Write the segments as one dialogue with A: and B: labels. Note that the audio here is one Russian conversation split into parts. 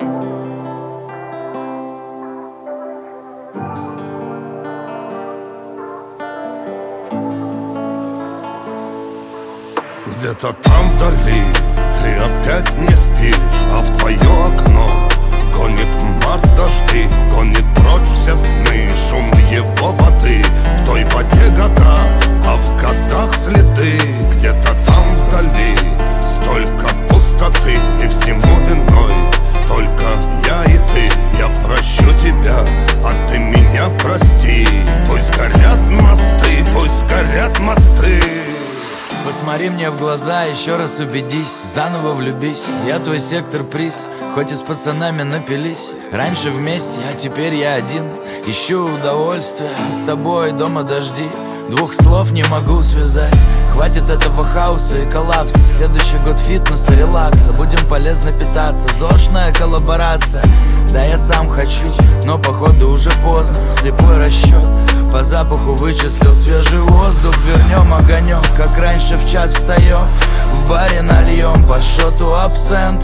A: Где-то там вдали ты опять не спишь, а в твое окно гонит март дожди, гонит прочь все сны, шум его воды. В той воде года, а в годах следы. Где-то там вдали столько пустоты, и всему виной только я и ты. Я прощу тебя, а ты меня прости. Пусть горят мосты, пусть горят мосты.
B: Посмотри мне в глаза, еще раз убедись, заново влюбись. Я твой сектор приз, хоть и с пацанами напились. Раньше вместе, а теперь я один. Ищу удовольствия, с тобой дома дожди. Двух слов не могу связать. Хватит этого хаоса и коллапса. Следующий год фитнеса, релакса. Будем полезно питаться, ЗОЖная коллаборация. Да я сам хочу, но походу уже поздно. Слепой расчет, по запаху вычислил свежий воздух. Вернем огонек, как раньше в час встаем. В баре нальем по шоту абсента.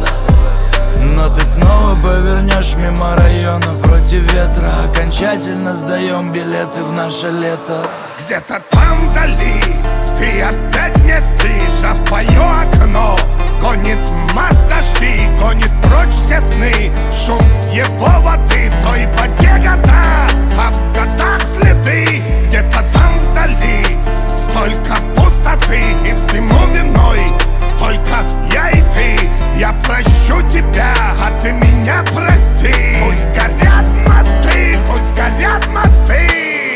B: Но ты снова повернешь мимо района против ветра. Окончательно сдаем билеты в наше лето.
A: Где-то там вдали ты опять не спишь, а в твое окно гонит март дожди, гонит прочь все сны, шум его воды. В той воде года, а в годах следы. Где-то там вдали столько пустоты, и всему виной только я и ты. Я прощу тебя, а ты меня прости. Пусть горят мосты, пусть горят мосты.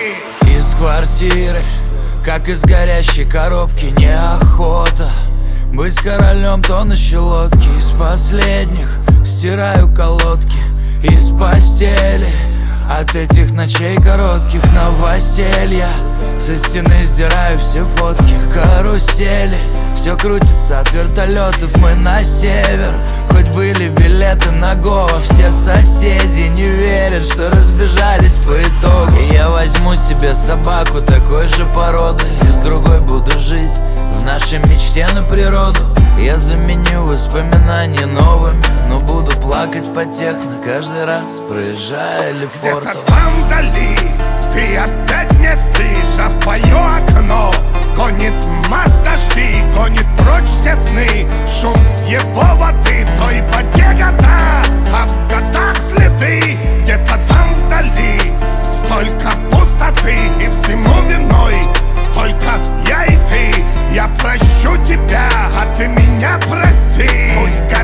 B: Из квартиры, как из горящей коробки, неохота быть королем тонущей лодки. Из последних стираю колодки из постели. От этих ночей коротких новоселья со стены сдираю все фотки. Карусели, все крутится от вертолетов, мы на север. Хоть были билеты на Гоа, все соседи не верят, что разбежались по итогу. И я возьму себе собаку такой же породы, и с другой буду жить в нашей мечте на природу. Я заменю воспоминания новыми, но буду плакать по техно каждый раз, проезжая Лефортово.
A: Где-то там вдали ты опять не спишь, а в твое окно гонит март дожди, гонит прочь все сны, шум его воды. В той воде года, а в годах следы. Где-то там вдали столько пустоты, и всему виной только я и ты. Я прощу тебя, а ты меня прости. Пусть